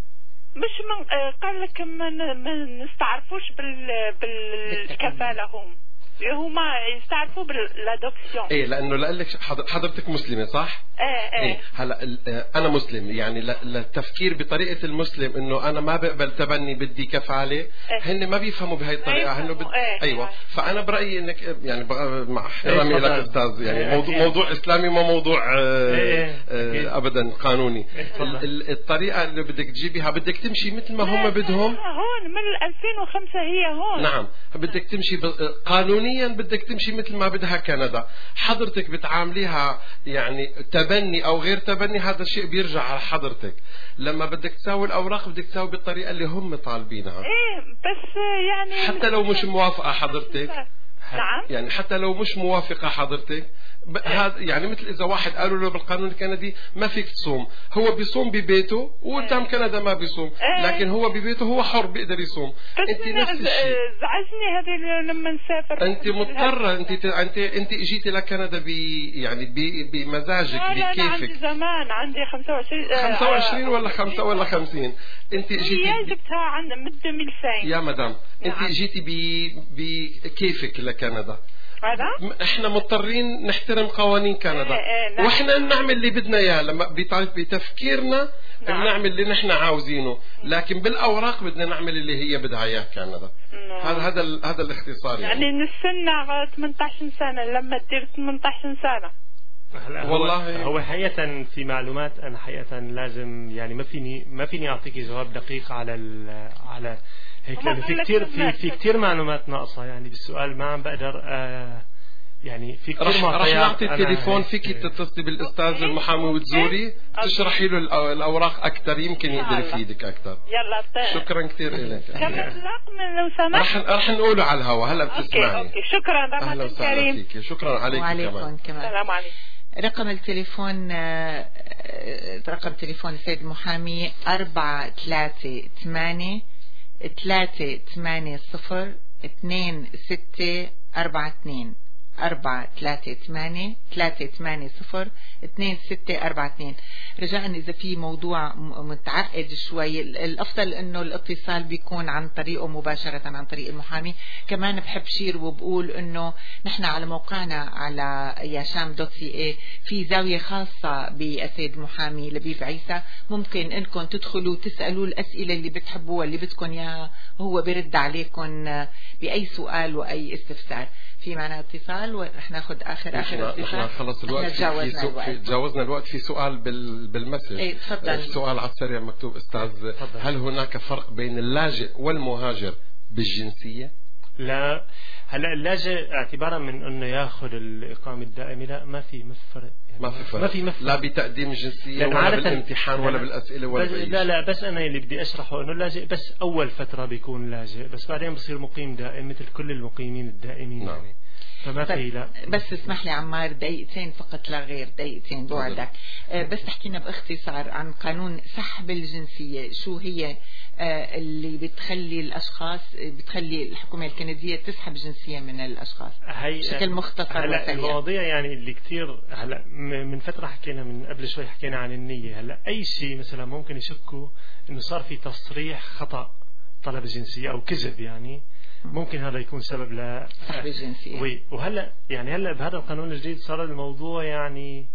مش من قال لك ما نستعرفوش بال بالكفالة هم هما يستعرفوا بالادوبسيون. ايه لانه لقال لك حضرتك مسلمه صح؟ ايه ايه, إيه هلا انا مسلم يعني للتفكير بطريقه المسلم انه انا ما بقبل تبني بدي كفاله. إيه هن ما بيفهموا بهي الطريقه. هن بد... إيه ايوه فانا برايي انك يعني مع احترامي لك استاذ يعني إيه موضوع, موضوع اسلامي ما موضوع آه إيه آه ابدا قانوني. إيه الطريقه اللي بدك تجيبيها بدك تمشي مثل ما هم بدهم. هون من ألفين وخمسة هي هون. نعم بدك تمشي قانوني بدك تمشي مثل ما بدها كندا. حضرتك بتعامليها يعني تبني او غير تبني هذا الشيء بيرجع على حضرتك. لما بدك تساوي الاوراق بدك تساوي بالطريقه اللي هم طالبينها. ايه بس يعني حتى لو مش موافقه حضرتك. نعم يعني حتى لو مش موافقه حضرتك هذا يعني مثل اذا واحد قالوا له بالقانون الكندي ما فيك تصوم، هو بيصوم ببيته وقدام كندا ما بيصوم، لكن هو ببيته هو حر بيقدر يصوم. انت نفس الشيء. زعجني هذه لما نسافر. انت مضطره انت انت انت اجيتي لكندا ب يعني بمزاجك بكيفك. عندي زمان عندي خمسة وعشرين خمسة وعشرين ولا خمسة ولا خمسين. انت اجيتي هي جبتها عند من ألفين يا مدام. انت اجيتي بكيفك لكندا. هذا؟ احنا مضطرين نحترم قوانين كندا. ايه ايه واحنا نعمل اللي بدنا اياه لما بتفكيرنا. نعم. بنعمل اللي نحن عاوزينه لكن بالاوراق بدنا نعمل اللي هي بدها اياه كندا. نعم. هذا هذا هذا الاختصار يعني, يعني نستنى ثمانية عشر سنة لما تدير ثمانية عشر سنة. والله هو حقيقة في معلومات أنا حقيقة لازم يعني ما فيني ما فيني أعطيك جواب دقيق على على هيك، لأنه في كتير في في كتير معلومات ناقصة يعني بالسؤال، ما عم بقدر آه يعني في كتير معطيات. رح نعطي التليفون، فيك تتصلي بالأستاذ المحامي وتزوري تشرحي له الأوراق أكثر، يمكن يقدر يفيدك أكثر. يلا شكرا كثير لك. كم الرقم لو سمحت؟ رح رح نقوله على الهواء هلا بتسمعي. أوكي أوكي شكرا رمضان كريم. فيك. شكرا عليك كمان. كمان السلام عليكم. رقم التليفون رقم تليفون السيد المحامي أربعة ثلاثة ثمانية ثلاثة ثمانية صفر اثنين ستة أربعة اثنين أربعة ثلاثة ثمانية ثلاثة ثمانية صفر اثنين ستة أربعة اثنين. رجاء إذا في موضوع متعقد شوي الأفضل إنه الاتصال بيكون عن طريقه مباشرة عن طريق المحامي. كمان بحب شير وبقول إنه نحن على موقعنا على ياشام دوت سي اي في زاوية خاصة بالسيد المحامي لبيب عيسى، ممكن إنكم تدخلوا تسألوا الأسئلة اللي بتحبوها اللي بدكم إياها، هو برد عليكم بأي سؤال وأي استفسار. في معنا اتصال ورح ناخذ اخر اخر اتصال. نحن خلص الوقت، تجاوزنا في الوقت. تجاوزنا الوقت. في سؤال بال بالمسج. ايه تفضل. السؤال على السريع مكتوب استاذ، هل هناك فرق بين اللاجئ والمهاجر بالجنسيه؟ لا، هلا اللاجئ اعتبارا من انه ياخذ الاقامه الدائمه لا ما في ما في فرق يعني ما في فرق ما في ما في لا بتقديم الجنسيه ولا بالامتحان ولا بالاسئله ولا بأي لا لا بس انا اللي بدي اشرحه انه اللاجئ بس اول فتره بيكون لاجئ، بس بعدين بصير مقيم دائم مثل كل المقيمين الدائمين. نعم. يعني فما في لا. بس اسمح لي عمار دقيقتين فقط لا غير، دقيقتين بوعدك. أه بس تحكينا باختصار عن قانون سحب الجنسية، شو هي أه اللي بتخلي الأشخاص بتخلي الحكومة الكندية تسحب جنسية من الأشخاص بشكل مختصر هلا وسريع. المواضيع يعني اللي كتير هلا من فترة حكينا من قبل شوي حكينا عن النية. هلا أي شيء مثلا ممكن يشكوا إنه صار في تصريح خطأ طلب الجنسية أو كذب، يعني ممكن هذا يكون سبب ل سحب الجنسية. وي وهلا يعني هلا بهذا القانون الجديد صار الموضوع يعني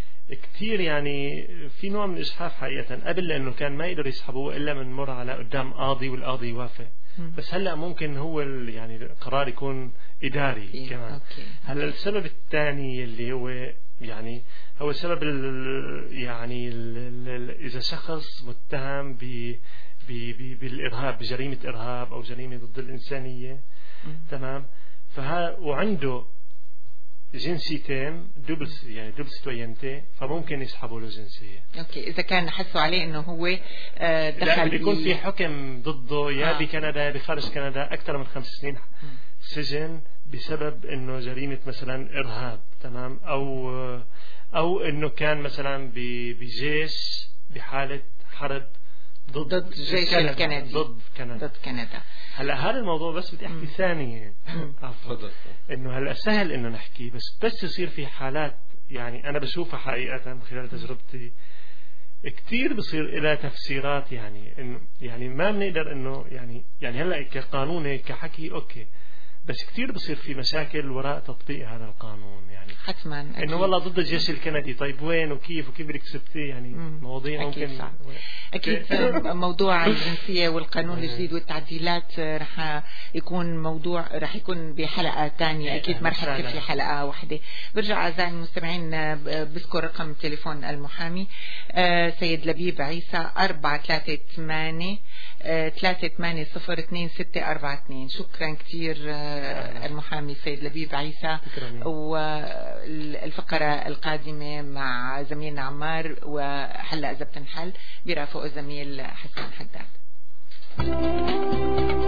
كثير يعني في نوع من الإجحاف حقيقة. قبل لأنه كان ما يقدر يسحبوه إلا من مر على قدام قاضي والقاضي يوافق، بس هلا ممكن هو يعني القرار يكون إداري إيه. كمان. أوكي. هلا السبب الثاني اللي هو يعني هو السبب ال يعني ال إذا شخص متهم ب بالإرهاب، بجريمة إرهاب أو جريمة ضد الإنسانية، تمام، فها وعنده جنسيتين دبل يعني دبل سيتوينتي، فممكن يسحبوا له جنسية. أوكي، إذا كان حسوا عليه إنه هو دخل لا بيكون في حكم ضده يا آه. بكندا بخارج كندا أكثر من خمس سنين سجن بسبب إنه جريمة مثلا إرهاب، تمام، أو أو إنه كان مثلا بجيش بحالة حرب ضد, ضد الجيش الكندي ضد كندا ضد كندا. هلا هذا الموضوع بس بدي احكي ثانيه افضل انه هلا سهل انه نحكي، بس بس يصير في حالات يعني انا بشوفها حقيقه من خلال تجربتي كثير بصير لها تفسيرات، يعني انه يعني ما بنقدر انه يعني يعني هلا كقانون هيك كحكي اوكي، بس كثير بصير في مشاكل وراء تطبيق هذا القانون. يعني حتما انه والله ضد الجيش الكندي، طيب وين وكيف وكيف بدك تثبتيه؟ يعني مواضيع أكيد ممكن صعب. اكيد موضوع الجنسيه والقانون الجديد والتعديلات رح يكون موضوع رح يكون بحلقه ثانيه، اكيد ما رح تصير في حلقه واحده. برجع اعزائي المستمعين بذكر رقم تليفون المحامي سيد لبيب عيسى أربعة ثلاثة ثمانية ثلاثة ثمانية صفر اثنين ستة أربعة اثنين. شكرا كثير المحامي سيد لبيب عيسى. والفقرة القادمة مع زميلنا عمار، وهلا إذا بتنحل برافقه الزميل حسن حداد.